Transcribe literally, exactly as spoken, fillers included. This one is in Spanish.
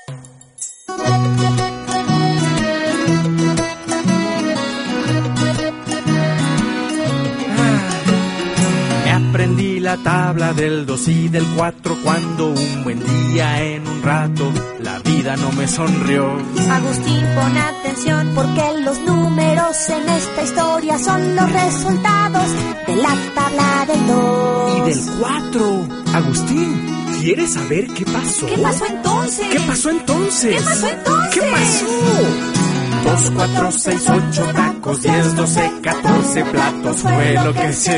Aprendí la tabla del dos y del cuatro cuando un buen día en un rato la vida no me sonrió. Agustín, pon atención porque los números en esta historia son los resultados de la tabla del dos. Y del cuatro. Agustín, ¿quieres saber qué pasó? ¿Qué pasó entonces? ¿Qué pasó entonces? ¿Qué pasó entonces? ¿Qué pasó? Dos, cuatro, seis, ocho tacos, diez, doce, catorce platos fue lo que se